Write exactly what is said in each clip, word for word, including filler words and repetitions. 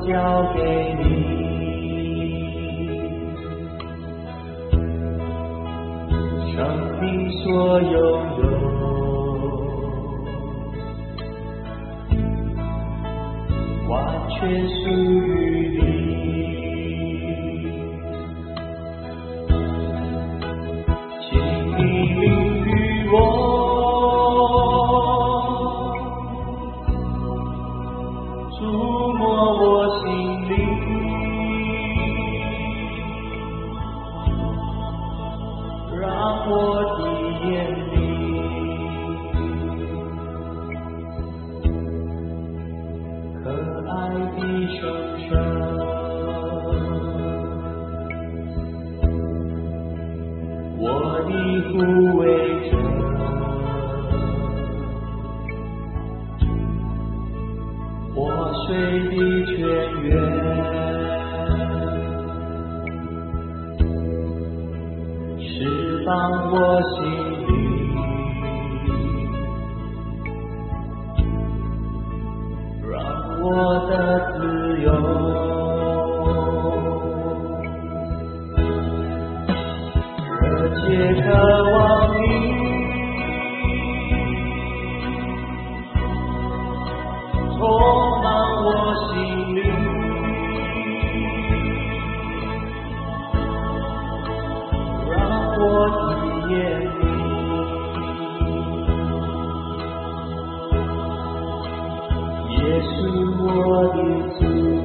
交给你。生命所拥有，完全属于你。请你领与我，触摸我心灵，让我体验你可爱的声声。我的护卫者，活水的泉源，释放我心灵，让我的自由。热切渴望你，充满我心灵，让我体验你，耶稣我的主。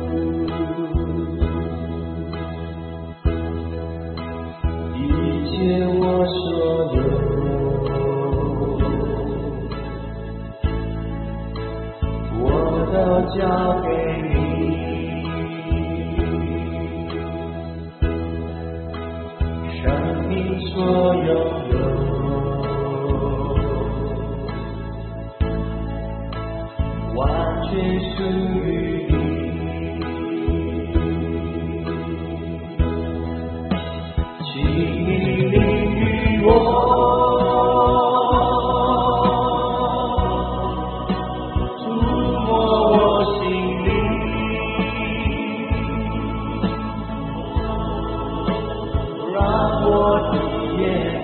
一切我所有，我都交给你。生命所拥有，完全属于你。请你领与我，触摸我心灵，让我体验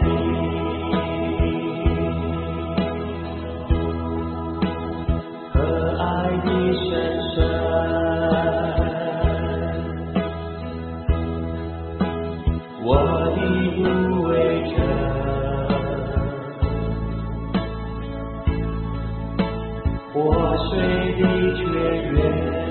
你可爱的神圣。我的护卫者，活水的泉源，